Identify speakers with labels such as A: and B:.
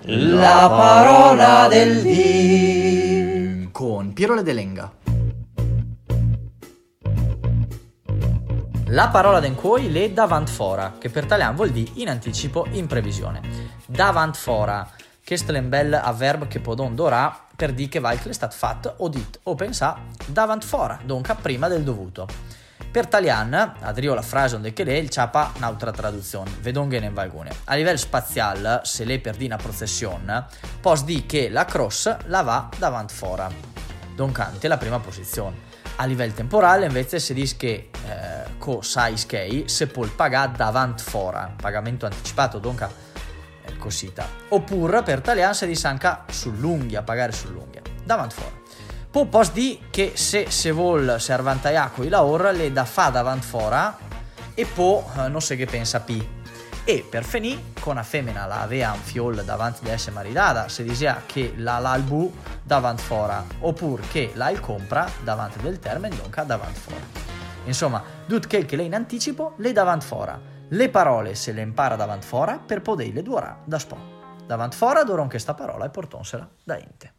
A: La parola del dì
B: con Piero Ledelenga.
C: La parola d'en cuoi le davant fora, che per italiano vuol dire in anticipo, in previsione. Davant fora, che è un bel avverb che può dorà per dire che qualche è stato fatto o dit o pensà davant fora, dunque prima del dovuto. Per italiano, adrio la frase onde che lei il ciapa un'altra traduzione, vedonghe ne valgune. A livello spaziale, se lei per dire una processione, pos di che la cross la va davant fora, dunque la prima posizione. A livello temporale invece si dice che co sai skei se può pagare davant fora, pagamento anticipato, dunque cosita. Oppure per italiano si dice anche sull'unghia, pagare sull'unghia, davant fora. Poi posso dire che se vuol servantaià con la ora le da fa davant fora e poi non so che pensa pi. E per finire, con una femmina la aveva un fiol davanti di essere maridata, si diceva che l'albu davant fora, oppure che la il compra davanti del termine, dunque davant fora. Insomma, tutto quel che lei in anticipo le davant fora. Le parole se le impara davant fora per poterle duorare da spo. Davant fora doron questa parola e portonsela da ente.